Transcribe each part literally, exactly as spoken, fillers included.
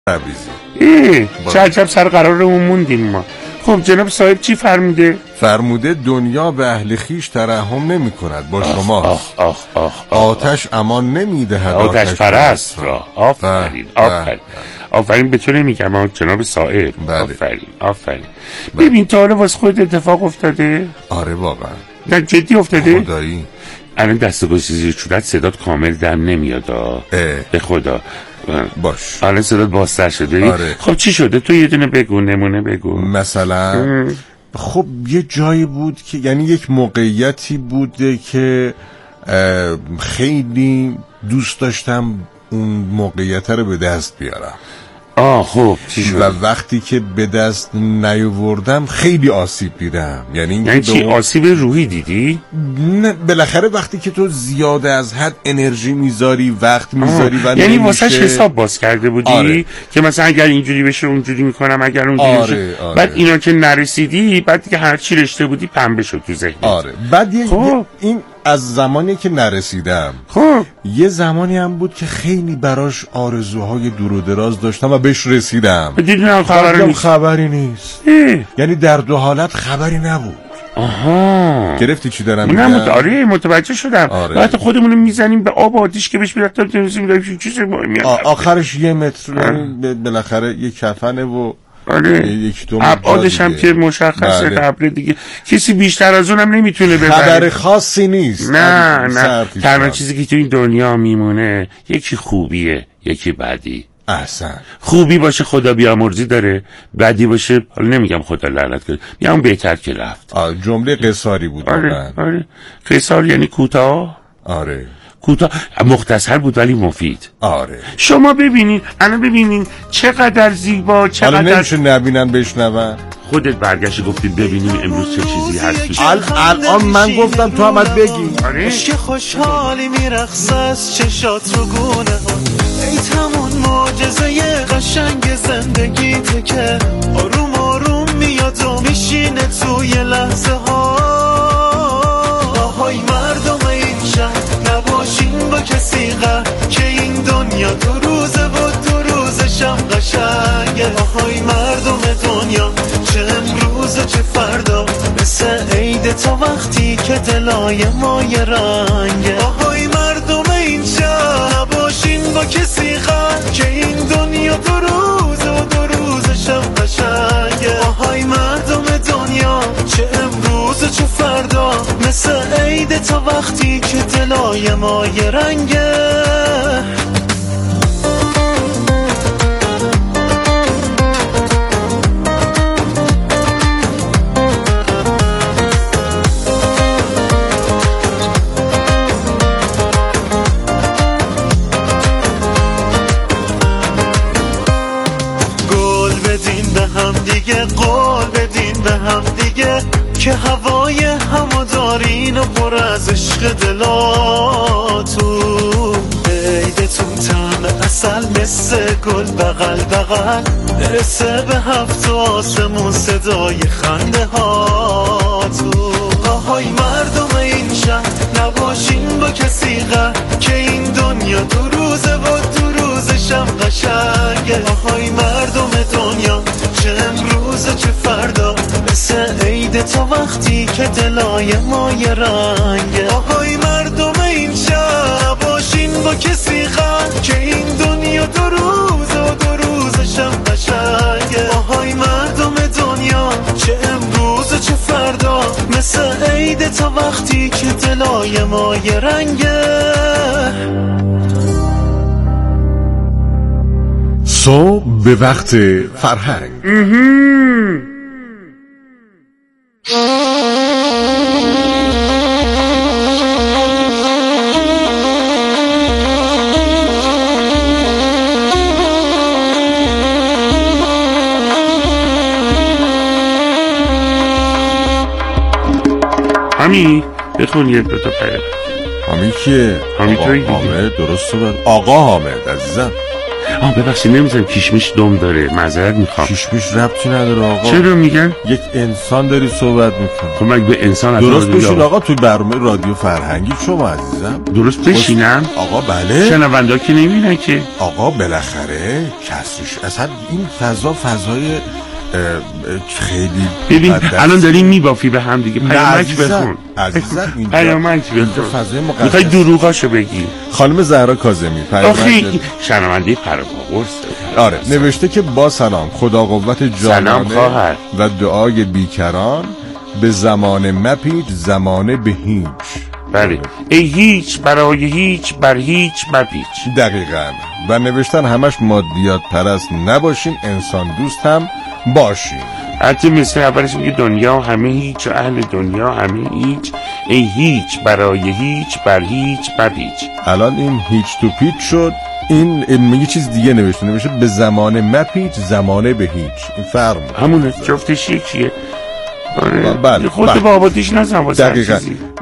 ای چه عجب سر قرارمون موندیم ما. خب جناب صاحب چی فرموده؟ فرموده دنیا به اهل خیش ترحم نمی کند با شما. آخ آخ آخ آتش امان نمی دهد آتش پرست را. آفرین آفرین آفرین به تو نمیگم جناب صاحب. آفرین آفرین. ببین تا حالا واسه خودت اتفاق افتاده؟ آره واقعا. نه جدی افتاده؟ خدایی الان دستگاهی چورت صدات کامل دم نمیاد. به خدا باش. الان صدات بازتر شده. آره. خب چی شده؟ تو یه دونه بگو، نمونه بگو. مثلا ام. خب یه جایی بود که یعنی یک موقعیتی بوده که خیلی دوست داشتم اون موقعیت رو به دست بیارم. آه خب چی شد؟ و وقتی که به دست نیاوردم خیلی آسیب دیدم. یعنی یعنی چی؟ دو... آسیب روحی دیدی؟ نه بالاخره وقتی که تو زیاده از حد انرژی میذاری، وقت میذاری و یعنی واسهش حساب باز کرده بودی؟ آره. که مثلا اگر اینجوری بشه اونجوری میکنم، اگر اونجوری آره. بشه. آره. بعد اینا که نرسیدی، بعد که هر چی رشته بودی پنبه شد تو ذهنت. آره. بعد یه خب. این از زمانی که نرسیدم خب یه زمانی هم بود که خیلی براش آرزوهای دور و دراز داشتم و بهش رسیدم. دیدم خبری نیست. خبری نیست. یعنی در دو حالت خبری نبود. آها گرفتی چی دارم میگم؟ نه مت... آره متوجه شدم. آره. بعد خودمونو میزنیم به آب آتیش که بهش میرفتم تنظیم میدم چیز مهمی. آخرش یه متر بالاخره یه کفنه و آره یک دو ابعادش هم که مشخصه. قبر دیگه کسی بیشتر از اونم نمیتونه ببره. خبر خاصی نیست. نه نه تنها چیزی که تو این دنیا میمونه یکی خوبیه یکی بدی. احسن. خوبی باشه خدا بیامرزی داره، بدی باشه حالا نمیگم خدا لعنت کنه، میگم بهتر که رفت. جمله قصاری بود. آره آره قصار یعنی کوتاه. آره کوتاه مختصر بود ولی مفید. آره شما ببینین الان ببینین چقدر زیبا چقدر. حالا نمیشه نبینن بشنون. خودت برگشت گفتی ببینیم امروز چه چیزی هست توش. الان من گفتم تو هم باید بگی. آره عشق خوشحالی میرقص از چشات رو گونه ها. ای تمون معجزه قشنگ زندگیته که آروم آروم میاد و میشینه توی لحظه ها. آهای مردم این شهر نباشین با کسی غر که این دنیا دو روزه و دو روزشم قشنگه. آهای مردم دنیا چه امروز و چه فردا مثل عید تا وقتی که دلای ما یه رنگه. آهای مردم این شهر نباشین با کسی غر که این دنیا دو روزه و دو روزشم قشنگه. آهای مردم دنیا چه امروز و چه فردا مثل عید تا وقتی که دلای ما یه رنگه. قول بدین به هم دیگه که هوای همو دارین و پر از عشق دلاتون. عیدتون طعم عسل مثل گل بغل بغل برسه به هفت آسمون صدای خنده هاتون. آهای مردم این شهر نباشین با کسی غر که این دنیا دو روزه و دو روزشم قشنگه. آهای مردم دنیا چه امروز چه فردا مثل عید تا وقتی که دلای ما یه رنگه. آهای مردم این شهر باشین با کسی غر که این دنیا دو روز و دو روزشم قشنگه. آهای مردم دنیا چه امروز چه فردا مثل عید تا وقتی که دلای ما یه رنگه. صبح به وقت فرهنگ. همی بخون یه دو تا پیام. همی کیه؟ همی توی دیگه. حامد درست صحبت. آقا حامد عزیزم. آه ببخشید نمی‌ذارم کشمش دم داره، معذرت میخوام. کشمش ربطی نداره آقا. چرا میگن؟ یک انسان داری صحبت میکنه. خب مگه به انسان درست بشین آقا تو برنامه رادیو فرهنگی شما عزیزم. درست بشینم؟ آقا بله. شنوندا که نمیبینن که. آقا بالاخره کسیش اصلا این فضا فضای خیلی ببین الان داریم میبافی به هم دیگه. پیامک بخون عزیزم، اینجا پیامک بخون. فضای مقدس میخوای دروغاشو بگی؟ خانم زهرا کاظمی آخه شنونده پرپاگورس. آره نوشته که با سلام، خدا قوت جانانه و دعای بیکران، به زمان مپیچ زمانه به هیچ. بله ای هیچ برای هیچ بر هیچ مپیچ. دقیقاً. و نوشتن همش مادیات پرست نباشین، انسان دوست هم باشین. حتی مثل اولش میگه دنیا همه هیچ و اهل دنیا همه هیچ، ای هیچ برای هیچ بر هیچ مپیچ. الان این هیچ تو پیچ شد. این میگه چیز دیگه نوشته، نوشته به زمان مپیچ زمانه به هیچ. این فرق همونه، جفتش یکیه. بله خود با آبادیش نزن واسه دقیقاً.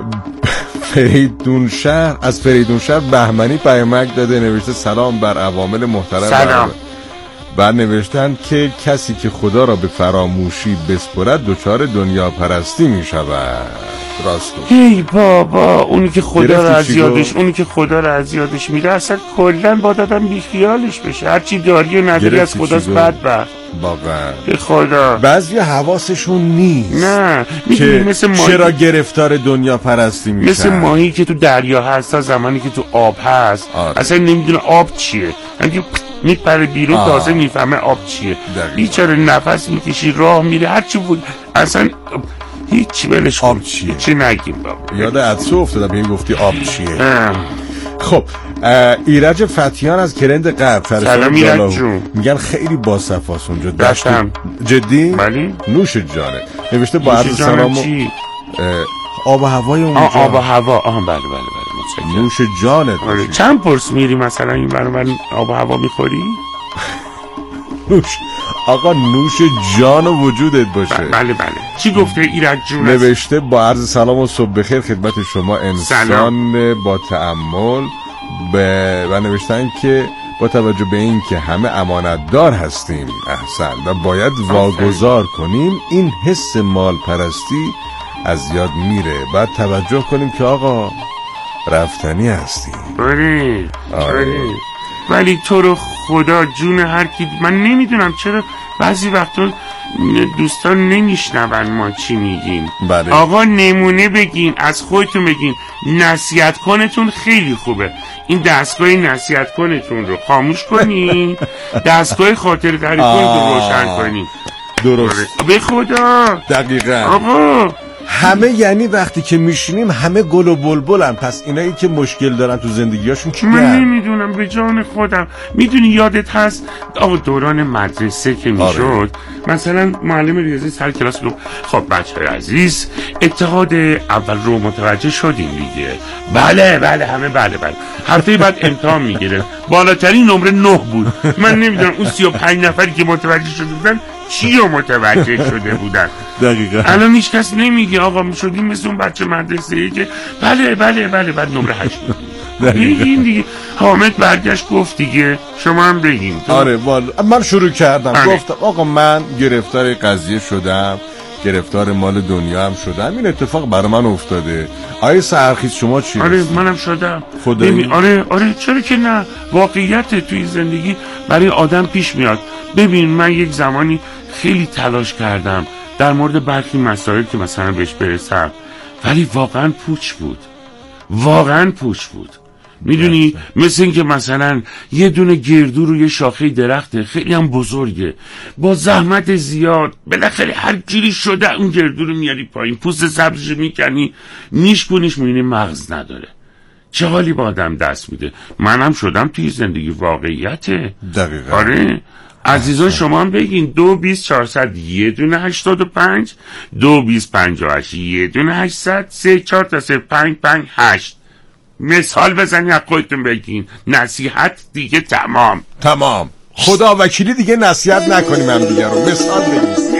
فریدون شهر از فریدون شهر بهمنی پیامک داده، نوشته سلام بر عوامل محترم. سلام. بعد نوشتن که کسی که خدا را به فراموشی بسپرد دچار دنیا پرستی می شود. راست. ای بابا اونی که خدا را از یادش اونی که خدا را از یادش میره اصلا کلا با دادم بی خیالش بشه. هرچی داری و نداری از خداست بدبخت. واقعا به خدا بعضی حواسشون نیست. نه که مثل ماهی چرا گرفتار دنیا پرستی میشن. مثل ماهی که تو دریا هست تا زمانی که تو آب هست. آره. اصلا نمیدونه آب چیه، یعنی میپره بیرون تازه میفهمه آب چیه. بیچاره نفس میکشی راه میره هرچی بود اصلا هیچ ولش آب چیه چی نگیم بابا. یاد عدسه افتادم به این گفتی آب چیه. خب ایرج فتیان از کرند غرب سلام ایرج جون. میگن خیلی باصفاست اونجا. داشتم جدی؟ بلی؟ نوش جانه. نوشته با عرض سلام آب و هوای اونجا. آب و هوا آها بله بله بله متشکرم. نوش جانت. آره. چند پرس میری مثلا این برام آب و هوا میخوری؟ نوش آقا نوش جان و وجودت باشه. بله بله. چی گفته ایرج جون؟ نوشته با عرض سلام و صبح بخیر خدمت شما انسان سلام. با تأمل به و نوشتن که با توجه به این که همه امانتدار هستیم احسن و باید واگذار کنیم، این حس مال پرستی از یاد میره. بعد توجه کنیم که آقا رفتنی هستیم. آره آره. ولی تو رو خدا جون هر کی، من نمیدونم چرا بعضی وقتا دوستان نمیشنون ما چی میگیم. بله. آقا نمونه بگین، از خودتون بگین. نصیحت کنتون خیلی خوبه، این دستگاه نصیحت کنتون رو خاموش کنین، دستگاه خاطر تعریف کنتون رو روشن کنین. درست. به خدا دقیقاً. آقا همه یعنی وقتی که میشینیم همه گل و بلبلن، پس اینایی که مشکل دارن تو زندگیاشون چیه؟ من نمیدونم به جان خودم. میدونی یادت هست آقا دوران مدرسه که میشد آره. مثلا معلم ریاضی سر کلاس رو خب بچه‌های عزیز اتحاد اول رو متوجه شدیم دیگه. بله بله همه بله بله. هفته بعد امتحان میگیره، بالاترین نمره نه بود. من نمیدونم اون سی و پنج نفری که متوجه شده بودن چی رو متوجه شده بودن. دقیقاً. الان هیچ کس نمیگه آقا میشدیم مثل اون بچه مدرسه‌ای که بله بله بله بعد نمره هشت بگین دیگه. حامد برگشت گفت دیگه شما هم بگین. آره والا من شروع کردم آره. گفتم آقا من گرفتار قضیه شدم، گرفتار مال دنیا هم شدم، این اتفاق برای من افتاده. آیه سرخیز شما چی؟ آره منم شدم. خدایی؟ آره آره چرا که نه، واقعیت توی زندگی برای آدم پیش میاد. ببین من یک زمانی خیلی تلاش کردم در مورد برخی مسائل که مثلا بهش برسم، ولی واقعا پوچ بود، واقعا پوچ بود. میدونی مثل این که مثلا یه دونه گردو روی شاخه درخته خیلی هم بزرگه، با زحمت زیاد بالاخره هر جوری شده اون گردو رو میاری پایین، پوست سبزش میکنی میشکنیش، میبینی مغز نداره. چه حالی با آدم دست میده. منم شدم توی زندگی، واقعیته. دقیقا. آره عزیزان شما هم بگین دو بیست چهارصد یه دونه هشتاد و پنج، دو بیست پنجاه و هشت یه دونه هشتصد، سه چهار تا سه پنج پنج هشت. مثال بزنی از خودتون بگین. نصیحت دیگه تمام تمام. خدا وکیلی دیگه نصیحت نکنیم هم دیگه رو. مثال بگین.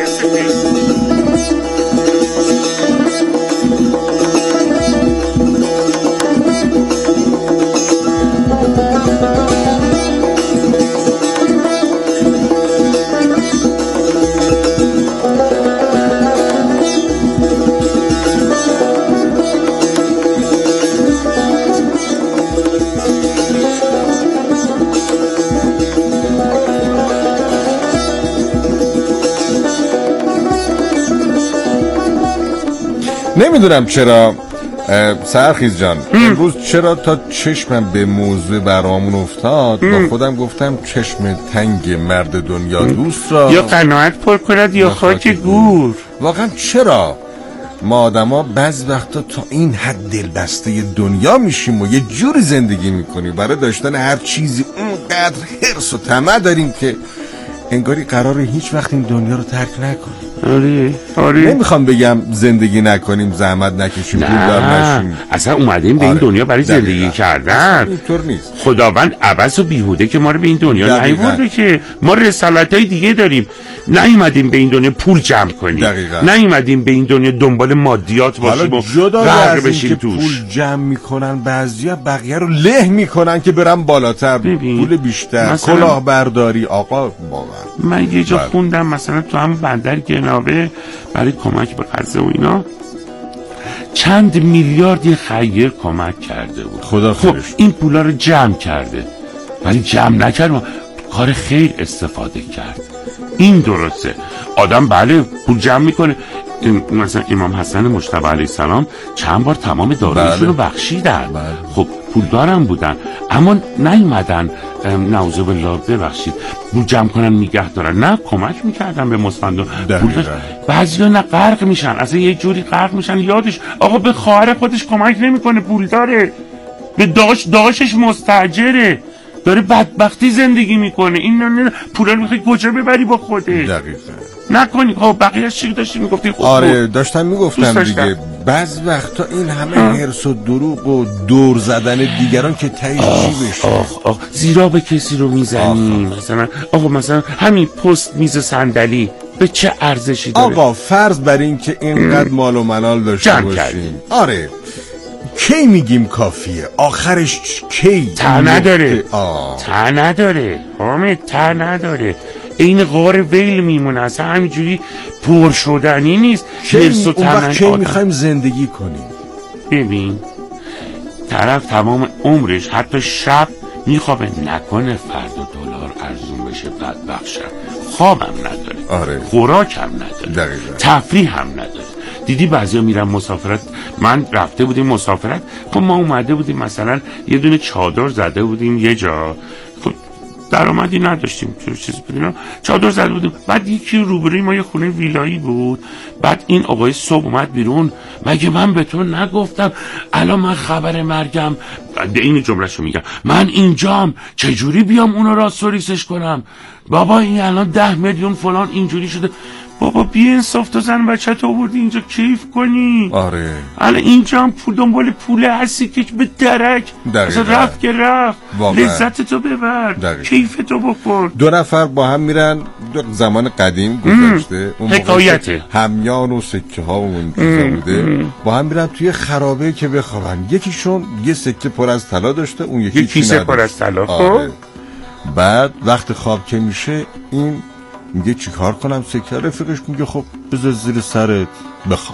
نمیدونم چرا سرخیز جان امروز چرا تا چشمم به موضوع برامون افتاد با خودم گفتم چشم تنگ مرد دنیا دوست را یا قناعت پر کند یا خاک گور. واقعا چرا ما آدم ها بعض وقتا تا این حد دلبسته دنیا میشیم و یه جوری زندگی میکنیم برای داشتن هر چیزی اونقدر حرص و طمع داریم که انگاری قراره هیچ وقت این دنیا رو ترک نکنیم. آره آره نمیخوام بگم زندگی نکنیم زحمت نکشیم پولدار نشیم، اصلا اومدیم به این آره. دنیا برای زندگی کردن. اینطور نیست. خداوند عبث و بیهوده که ما رو به این دنیا نیورده که ما رسالت‌های دیگه داریم. نیومدیم به این دنیا پول جمع کنیم، نیومدیم به این دنیا دنبال مادیات باشیم و غرق بشیم توش. پول جمع میکنن بعضیا بقیه رو له میکنن که برن بالاتر، پول بیشتر، کلاهبرداری. آقا باور من یه جا بر. خوندم مثلا تو هم بندر گناوه برای کمک به قرضه و اینا چند میلیاردی خیر کمک کرده بود. خدا خب این پولا رو جمع کرده ولی جمع نکرد، کار خیر استفاده کرد. این درسته. آدم بله پول جمع میکنه. مثلا امام حسن مجتبی علیه السلام چند بار تمام داراییشون رو بخشیدن. بله. خب پولدارم بودن اما نیومدن نعوذ بالله ببخشید پول جمع کنن نگه دارن، نه کمک میکردن به مستمندان. بعضیا نه غرق میشن، اصلا یه جوری غرق میشن یادش آقا به خواهر خودش کمک نمیکنه، پول داره، به داش داشش مستاجره، داره بدبختی زندگی میکنه. این نه پولا رو میخوای کجا ببری با خوده؟ دقیقاً نکنی. خب بقیه چی داشتی میگفتی؟ خب آره داشتم میگفتم دیگه بعض وقتا این همه حرص و دروغ و دور زدن دیگران که تهش چی بشه؟ آخ آخ زیرا به کسی رو میزنی. مثلا آقا مثلا همین پست میز صندلی به چه ارزشی داره؟ آقا فرض بر این که اینقدر مال و منال داشته باشیم، آره کی میگیم کافیه؟ آخرش کی؟ ته نداره ته نداره حامد، ته نداره. این غار ویل میمونه، اصلا همینجوری پر شدنی نیست. حرص و طمع کی میخوایم زندگی کنیم؟ ببین طرف تمام عمرش حتی شب میخوابه نکنه فردا دلار ارزون بشه بدبخت شه، خوابم نداره، آره. خوراکم نداره، تفریح هم نداره. دیدی بعضیا میرن مسافرت، من رفته بودیم مسافرت، خب ما اومده بودیم مثلا یه دونه چادر زده بودیم یه جا، خب درآمدی نداشتیم چه چیزی بدیم، چادر زده بودیم. بعد یکی روبروی ما یه خونه ویلایی بود، بعد این آقای صبح اومد بیرون، مگه من به تو نگفتم الان من خبر مرگم، به این جملهشو میگم، من اینجام چجوری بیام اونو را سوریسش کنم؟ بابا این الان ده میلیون فلان اینجوری شده. بابا بی انصاف، تو زن بچه تو آوردی اینجا کیف کنی. آره الان اینجا هم پول دنبال پول هستی که به درک اصلا رفت که رفت واقعا. لذت تو ببر، کیف تو بکن. دو نفر با هم میرن، دو زمان قدیم گذشته، اون حکایته همیان و سکه ها و اون چیزا بوده، با هم میرن توی خرابه که بخوابن. یکیشون یه سکه پر از طلا داشته، اون یکی کیسه پر از طلا. آره. بعد وقت خواب که میشه این میگه چی کار کنم؟ سکه. رفیقش میگه خب بذار زیر سرت بخواب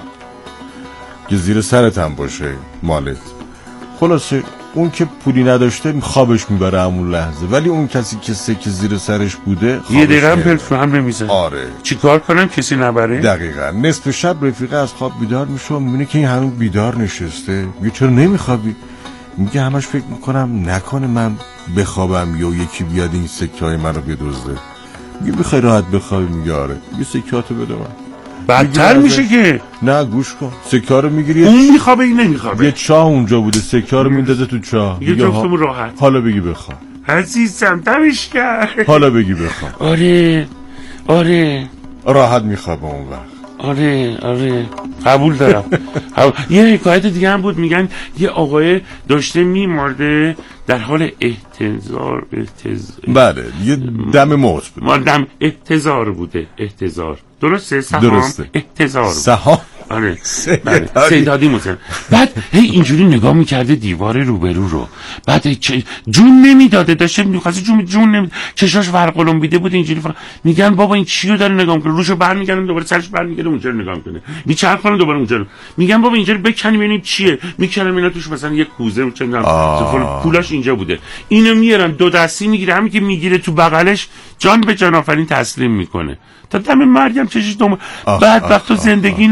که زیر سرت هم باشه مالت. خلاصه اون که پولی نداشته خوابش میبره همون لحظه، ولی اون کسی که سکه زیر سرش بوده یه دقیقه هم پلف هم نمیزن. آره چی کار کنم کسی نبره؟ دقیقا. نصف شب رفیقه از خواب بیدار میشه و میبینه که این همون بیدار نشسته. میگه چرا نمیخوابی؟ میگه همش فکر میکنم نکنه من بخوابم یا یکی بیاد این سکه های منو بدزده. میگه بخوای راحت بخوابی؟ میگه آره. میگه سکهاتو بده من. بدتر میشه که نه گوش کن، سکه ها رو میگیری، اون میخوابه این نمیخوابه. یه چاه اونجا بوده، سکه ها رو میندازه تو چاه. یه جفتمون راحت. حالا بگی بخواب عزیزم، دمش کرد. حالا بگی بخواب. آره آره راحت میخوابه اون وقت. آره آره قبول دارم. یه حکایت دیگه هم بود، میگن یه آقای داشته میمارده در حال احتضار احتضار بله یه دم موت بود، دم احتضار بوده. احتضار درسته؟ سهام درسته. احتضار سهام. آره بله. سیدادی موسن. بعد هی اینجوری نگاه میکرده دیوار روبرو رو، بعد چ... جون نمیداده، داشته میخواسته جون جون نمیداده، چشاش ورقلم بیده بود اینجوری فقط. میگن بابا این چیو داره نگاه میکنه، روشو برمیگردن دوباره سرش برمیگرده اونجا رو نگاه میکنه، میچرخونه دوباره اونجا رو. میگن بابا اینجوری بکنیم ببینیم چیه، میکنم اینا توش مثلا یک کوزه چه میدونم پولاش اینجا بوده. اینو میارن دو دستی میگیره، همین که میگیره تو بغلش جان به جان آفرین تسلیم میکنه تا دم مرگم چشش دوم. بعد وقت تو زندگی نکردی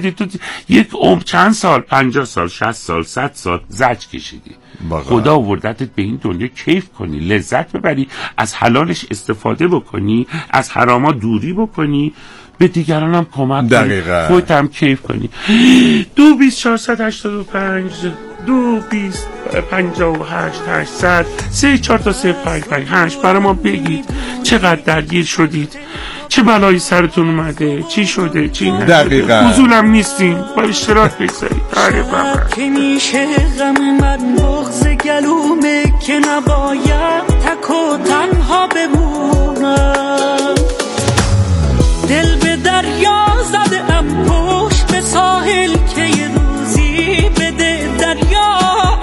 اومدی تو یک عمر چند سال، پنجاه سال، شصت سال، صد سال زج کشیدی. باقا. خدا آوردتت به این دنیا کیف کنی، لذت ببری، از حلالش استفاده بکنی، از حراما دوری بکنی، به دیگران هم کمک کنی، خودت هم کیف کنی. دو بیست چهارصد هشتاد و پنج دو بیست پنجاه و هشت هشتصد سه چهار تا سه پنج پنج هشت برای ما بگید چقدر درگیر شدید، چه بلایی سرتون اومده، چی شده، چی نشده. دقیقاً حضولم نیستیم، با اشتراک بگذارید. آره بابا که میشه غم من بغض گلومه که نباید تک و تنها بمونم، دل به دریا زده ام پشت به ساحل که یه روزی بده دریا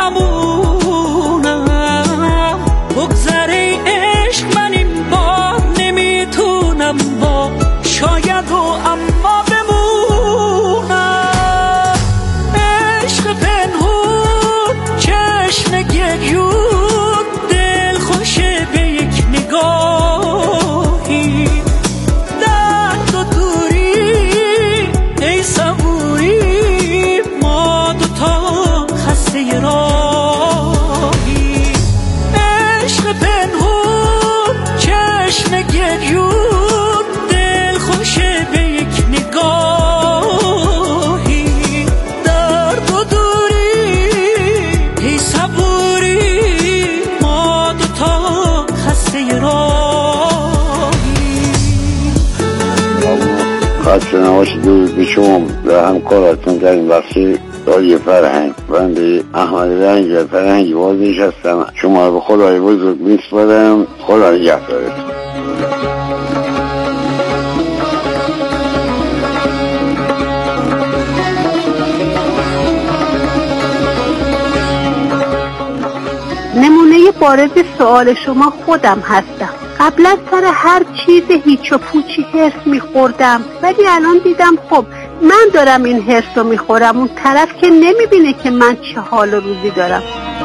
امونم، بگذره عشق من این بار نمیتونم با شاید و اما بمونم، عشق پنهون چشم گریون دل خوشه به یک نگاهی، درد و دوری ای صبوری ما دوتا خسته راهی، عشق پنهون چشم گریون دل خوشه به یک نگاهی، درد و دوری ای صبوری ما دوتا خسته راهی. خسته نباشید. درود به شما و همکاراتون در این بخشی رادیو فرهنگ. بنده احمد رنگ فرهنگی باز نشستم. شما رو به خدای بزرگ میسپارم. خدا نگهدارتون. نمونه بارز سوال شما خودم هستم. قبلا سر هر چیز هیچ و پوچی هرس میخوردم، ولی الان دیدم خب من دارم این هرس رو میخورم، اون طرف که نمیبینه که من چه حال و روزی دارم.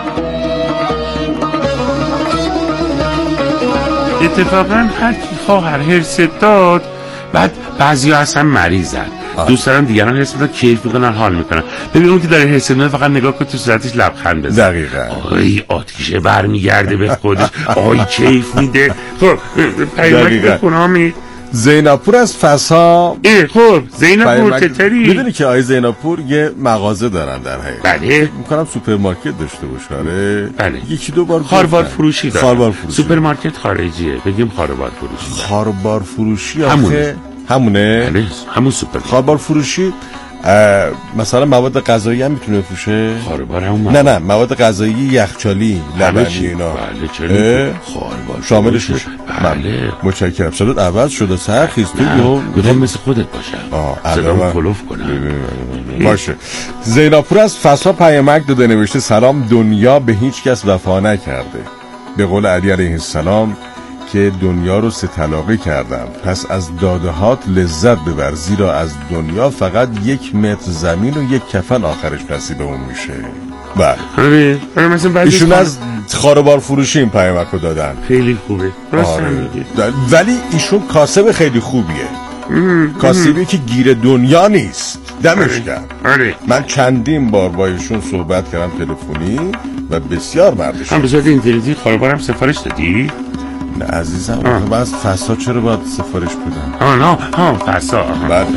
اتفاقا هر کی خواهر هرس داد، بعد بعضی ها اصلا مریضن، دوست دارن دیگران هرس میدن، کیف میکنن، حال میکنن. ببین اون که داره هرس میده فقط نگاه کن تو صورتش لبخند بزن. دقیقاً. آی آتیشه برمیگرده به خودش. آی کیف میده. خب پیامک بخون حامد. زیناپور از فسا. ای خب زیناپور چطوری؟ میدونی که آی زیناپور یه مغازه دارن در حقیقت. بله. میکنم سوپرمارکت داشته باشه. آره. بله. یکی دو بار خاربار فروشی داره. خاربار فروشی. سوپرمارکت خارجیه. بگیم خاربار فروشی. خاربار فروشی همونه. همونه. بله همون سوپر. خاربار فروشی مثلا مواد غذایی هم میتونه بفروشه؟ خاربار همون. نه نه مواد غذایی یخچالی لبنی اینا. بله چرا؟ خاربار شاملش میشه. بله. متشکرم. صدات عوض شده سرخیز تو میخوام مثل خودت باشم. آه صدام کلوف کنم. باشه. زیناپور از فسا پیامک داده، نوشته سلام، دنیا به هیچ کس وفا نکرده. به قول علی علیه السلام که دنیا رو سه طلاقه کردم، پس از دادهات لذت ببر، زیرا از دنیا فقط یک متر زمین و یک کفن آخرش نصیبمون میشه. بله. آره آره مثلا ایشون از خاربار فروشی این پیامک رو دادن. خیلی خوبه. آره. ولی ایشون کاسب خیلی خوبیه. کاسبی که گیر دنیا نیست. دمش گرم. آره. من چندین بار با ایشون صحبت کردم تلفنی و بسیار مردش. هم به صورت اینترنتی خاربارم سفارش دادی؟ نه عزیزم، من از فسا چرا باید سفارش بدم؟ آه نه ها فسا. بعد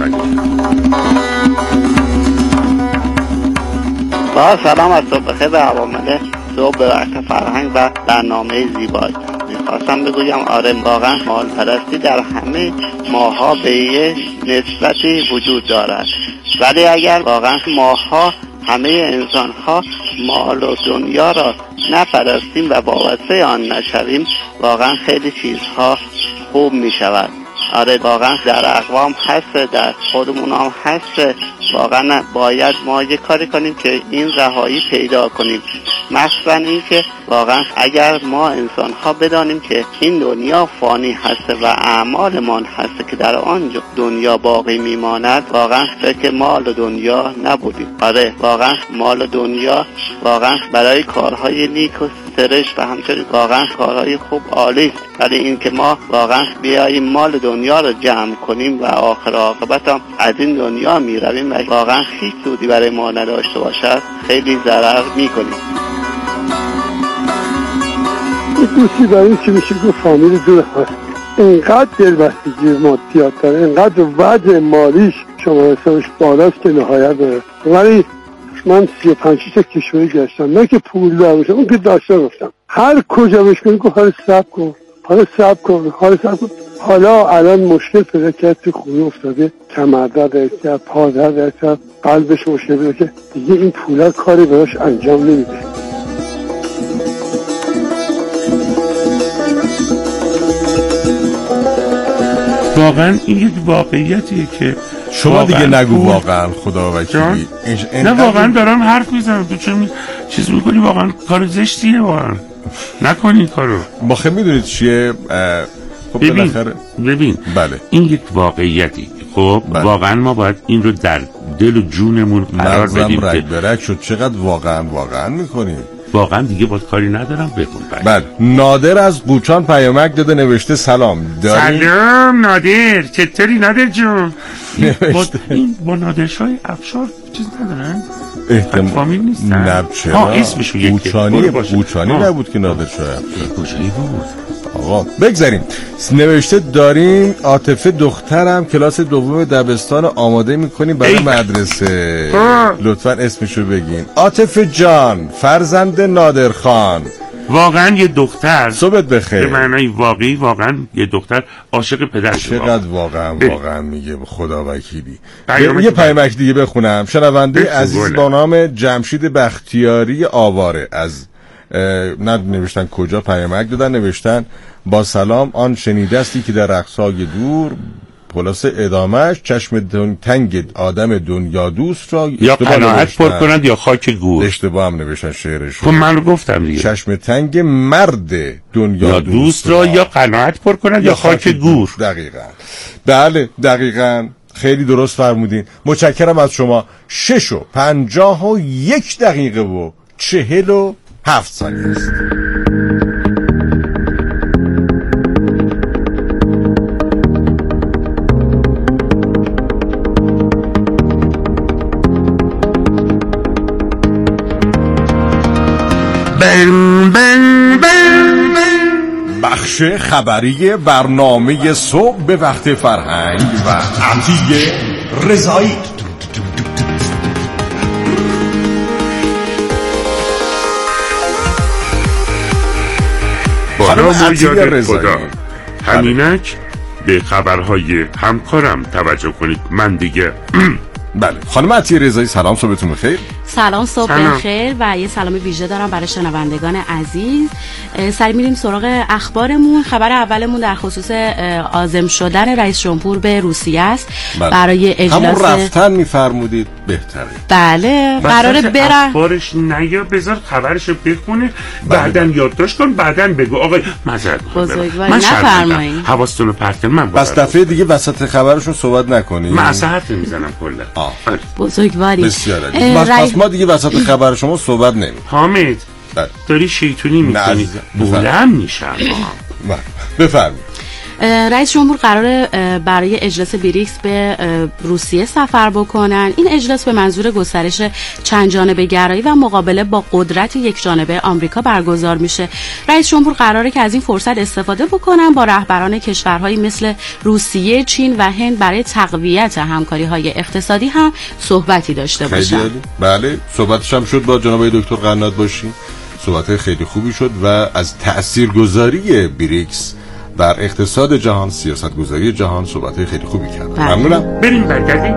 با سلام از صبح بخیر به عوامل صبح به وقت فرهنگ و برنامه زیبایی. میخواستم بگویم آره واقعا مال پرستی در همه ماها به یه نسبتی وجود دارد، ولی اگر واقعا ماها همه انسان ها مال و دنیا را نپرستیم و وابسته آن نشویم، واقعا خیلی چیزها خوب می شود. آره واقعا در اقوام هست، در خودمون هم هست. واقعا باید ما یه کاری کنیم که این رهایی پیدا کنیم، مخصوصا این که واقعا اگر ما انسان ها بدانیم که این دنیا فانی هست و اعمالمان هست که در آن دنیا باقی میماند، واقعا فکر مال و دنیا نبودیم. آره واقعا مال و دنیا واقعا برای کارهای نیک و سرشت و همچنین واقعا کارهای خوب عالی است، ولی اینکه ما واقعا بیاییم مال دنیا رو جمع کنیم و آخر عاقبت هم از این دنیا میرویم و واقعا هیچ سودی برای ما نداشته باشد خیلی ضرر میکنیم. دوستی برای که میشه گفت فامیل دور هست، اینقدر دلبستگی مادیات داره، اینقدر وضع مالیش شما حسابش بالاست که نهایت داره. ولی من سی و پنج تا کشوری گشتم، نه که پول دار باشم، اون که داشته گفتم هر کجا بهش کنی که حالا صبر کن حالا صبر کن حالا صبر کن. حالا الان مشکل پیدا کرد تو خونه افتاده، کمردرد کرد، پادرد کرد، قلبش مشکل پیدا کرد، دیگه این پولا کاری براش انجام نمیده. واقعا این یک واقعیتیه که شما دیگه نگو واقعا خدا وکیلی. نه واقعا دارم حرف میزنم، تو چه می... چیز میکنی؟ واقعا کار زشتیه، واقعا نکنی کارو. باخه میدونید چیه؟ خب ببین بالاخره ببین بله این یک واقعیتی. خب بله. واقعا ما باید این رو در دل و جونمون قرار بدیم. رگ برگ شد چقدر واقعا واقعا میکنیم. واقعا دیگه باید کاری ندارم بخون. بله نادر از قوچان پیامک داده، نوشته سلام داریم. سلام نادر، چطوری نادر جون؟ با این با نادرشای افشار چیز ندارن؟ احتمال فامیل نیستن؟ نه چرا؟ ها اسمشو یکی قوچانی قوچانی نبود که نادرشای افشار کجایی بود؟ آقا بگذاریم. نوشته داریم عاطفه دخترم کلاس دوم دبستان آماده میکنیم برای مدرسه. لطفا اسمشو بگین. عاطفه جان فرزند نادر خان. واقعا یه دختر صبحت بخیر. به معنای واقعی واقعا یه دختر عاشق پدرش. چقدر واقعا واقعا میگه خدا وکیلی. یه پیامک دیگه بخونم. شنونده عزیز با نام جمشید بختیاری آواره از نه نوشتن کجا پیامک دادن، نوشتن با سلام آن شنیده استی که در اقصای دور پلاس ادامهش چشم دن... تنگ آدم دنیا دوست را یا قناعت پر کنند یا خاک گور. اشتباه هم نوشتن شعرش. خب من رو گفتم دیگه. چشم تنگ مرد دنیا یا دوست را یا قناعت پر کنند یا خاک گور. دقیقاً بله دقیقاً خیلی درست فرمودین. متشکرم از شما. شش و پنجاه و یک دقیقه و چهل و هفت ثانیه است. بن بن بن بخش خبری برنامه صبح به وقت فرهنگ و عطیه رضایی. بالا ما یاد خدا همینک به خبرهای همکارم توجه کنید. من دیگه بله خانم عطیه رضایی سلام، صبحتون بخیر. سلام، صبح بخیر و یه سلام ویژه دارم برای شنوندگان عزیز. سری میریم سراغ اخبارمون. خبر اولمون در خصوص عازم شدن رئیس جمهور به روسیه است. بله. برای اجلاس همون رفتن میفرمودید بهتره. بله قراره برن. اخبارش نیا بذار خبرشو بخونه بعدن یادداشت کن بعدن بگو. آقا معذرت بزرگواری نفرمایید. حواستون رو پرت کن. من بس دفعه دیگه وسط خبرشون صحبت نکنید. من اصلا حرف نمیزنم کلا. بزرگواری. بسیار عالی. ما دیگه وسط خبر شما صحبت نمی. حامد داری شیطونی میکنی. بولم میشم. بفرمایید. رئیس جمهور قراره برای اجلاس بریکس به روسیه سفر بکنن. این اجلاس به منظور گسترش چند جانبه گرایی و مقابله با قدرت یک جانبه آمریکا برگزار میشه. رئیس جمهور قراره که از این فرصت استفاده بکنن با رهبران کشورهایی مثل روسیه، چین و هند برای تقویت همکاری‌های اقتصادی هم صحبتی داشته باشن. بله صحبتش هم شد با جناب دکتر قنات باشین. صحبت خیلی خوبی شد و از تاثیرگذاری بریکس در اقتصاد جهان، سیاست گذاری جهان صحبت خیلی خوبی کردن. ممنونم. بریم برگردیم.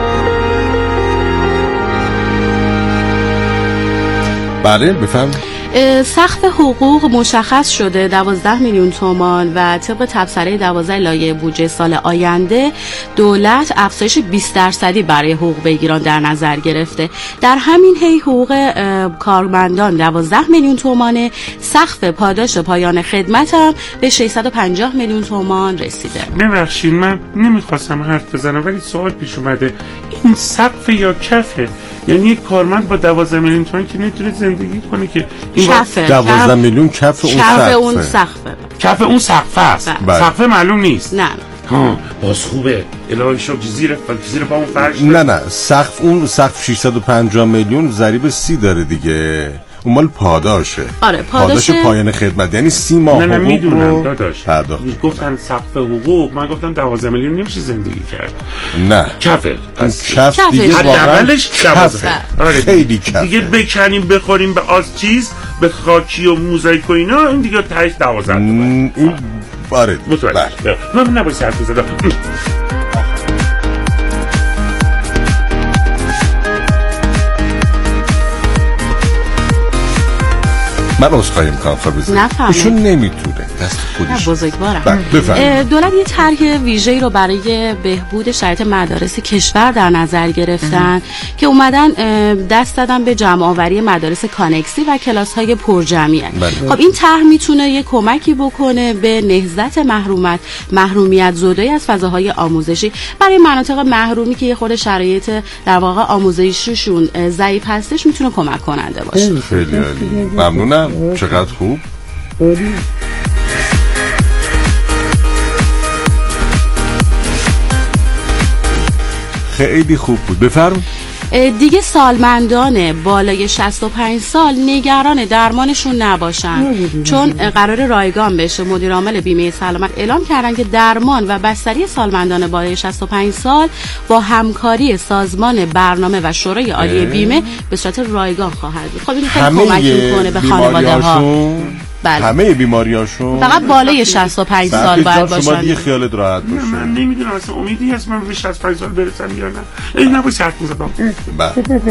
بله بفهم. سقف حقوق مشخص شده دوازده میلیون تومان و طبق تبصره دوازده لایحه بودجه سال آینده دولت افزایش بیست درصدی برای حقوق بگیران در نظر گرفته. در همین حین حقوق کارمندان دوازده میلیون تومانه، سقف پاداش پایان خدمت هم به ششصد و پنجاه میلیون تومان رسیده. ببخشید من نمیخواستم حرف بزنم ولی سوال پیش اومده، این سقف یا کفه؟ یعنی یک کارمند با دوازده میلیون تومان که نمیتونه زندگی کنه که این کفه. دوازده میلیون کف اون سقفه. اون سقفه. کف اون سقفه است. بله. سقفه معلوم نیست. نه. ها باز خوبه. الهی شکر زیر زیر پامون فرش. نه نه سقف اون سقف ششصد و پنجاه میلیون ضریب سی داره دیگه. اون مال پاداشه. آره پاداش, پاداش پایان خدمت یعنی سی ماه. نه نه میدونم داداش. پرداخت. گفتن سقف حقوق، من گفتم دوازده میلیون نمیشه زندگی کرد. نه کفه. کف دیگه حداقلش دوازده. آره خیلی کفه. دیگه بکنیم بخوریم به آز چیز، به خاکی و موزاییک و اینا، این دیگه تهش دوازده. این آره متوجه. من نباید حرف بزنم. من عذرخواهی می‌کنم فابریزه. ایشون نمیتونه دست خودش. بزرگوارم. بفرمایید. دولت یه طرح ویژه‌ای رو برای بهبود شرایط مدارس کشور در نظر گرفتن که اومدن دست دادن به جمع‌آوری مدارس کانکسی و کلاس‌های پرجمعیت. خب این طرح میتونه یه کمکی بکنه به نهضت محرومیت محرومیت زدایی از فضاهای آموزشی برای مناطق محرومی که یه خورده شرایط در واقع آموزشیشون ضعیف هستش، میتونه کمک کننده باشه. خیلی عالی. ممنونم. چقدر خوب. خیلی خوب بود. بفرم. دیگه سالمندان بالای شصت و پنج سال نگران درمانشون نباشن، چون قرار رایگان بشه. مدیر عامل بیمه سلامت اعلام کردن که درمان و بستری سالمندان بالای شصت و پنج سال با همکاری سازمان برنامه و شورای عالی بیمه به صورت رایگان خواهد بود. خب این خیلی کمک میکنه به خانواده‌ها. بله. همه بیماریاشون فقط بالای شصت و پنج سال باید باشن. شما دیگه خیالت راحت باشه. من نمیدونم اصلا امیدی هست من به شصت و پنج سال برسم یا نه. این نباید حرف می‌زدم. بله.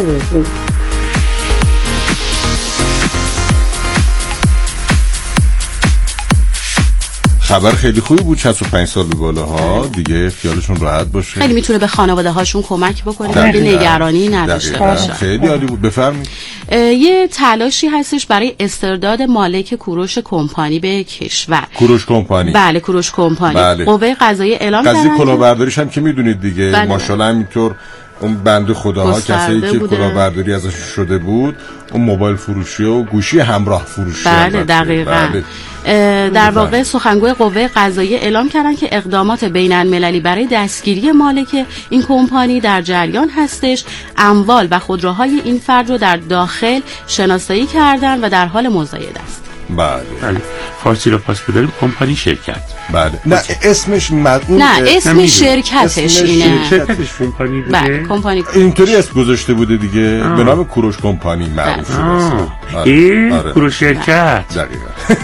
خبر خیلی خوبی بود. شصت و پنج سال به بالاها دیگه خیالشون راحت باشه. خیلی میتونه به خانواده هاشون کمک بکنه که نگرانی نداشته باشه. خیلی عالی بود. بفرمایید. یه تلاشی هستش برای استرداد مالک کوروش کمپانی به کشور. کوروش کمپانی. بله کوروش کمپانی. بله. قوه قضاییه اعلام کردن. قضیه کلاهبرداریش هم که میدونید دیگه. بله. ماشاءالله همینطور اون بنده خداها کسایی که کلاهبرداری ازش شده بود، اون موبایل فروشی و گوشی همراه فروشی. بله دقیقاً. بله. در واقع سخنگوی قوه قضاییه اعلام کردن که اقدامات بین المللی برای دستگیری مالک این کمپانی در جریان هستش. اموال و خودروهای این فرد رو در داخل شناسایی کردن و در حال مزایده است. بله. فارسی رو پاس بداریم کمپانی شرکت. بله. نه اسمش مدعون نه اسم شرکتش اسم اینه. شرکتش کمپانی بوده. بله کمپانی. اینطوری اسم گذاشته بوده دیگه. به نام کوروش کمپانی معروف شده. آره. آره. کوروش شرکت. دقیقاً.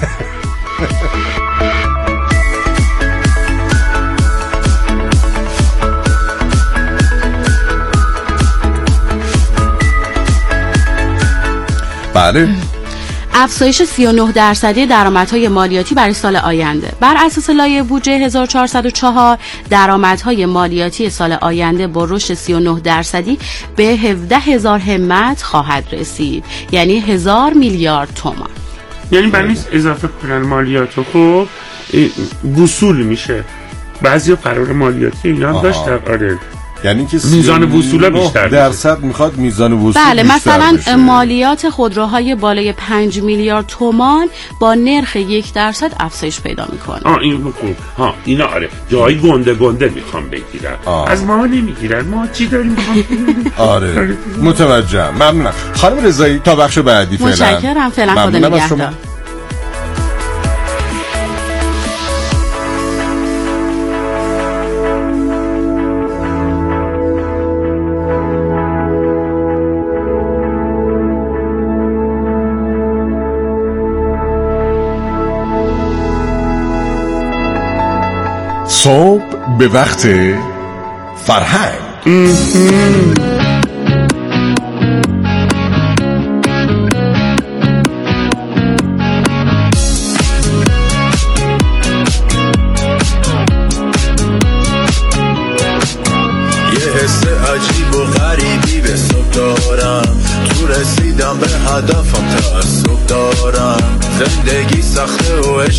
بله. افزایش سی و نه درصدی درآمدهای مالیاتی برای سال آینده. بر اساس لایحه بودجه هزار و چهارصد و چهار درآمدهای مالیاتی سال آینده با رشد سی و نه درصدی به هفده هزار همت خواهد رسید، یعنی هزار میلیارد تومان. یعنی برای نیست اضافه کنن مالیاتو، خب وصول میشه. بعضی قرار مالیاتی اینا هم داشتن. آره یعنی که میزان وصولا بیشتر درصد میخواد میزان وصول بله بیشتر مثلا بشه. مالیات خودروهای بالای پنج میلیارد تومان با نرخ یک درصد افزایش پیدا میکنه. آه این خوب. ها اینا آره جایی گنده گنده میخوام بگیرن. از ما نمیگیرن. ما چی داریم بخوام آره متوجهم. ممنونم خانم رضایی. تا بخش بعدی فعلا. متشکرم. فعلا خدا نگهدار. صبح به وقت فرهنگ. هدفم تعصب دارم زندگی سخته و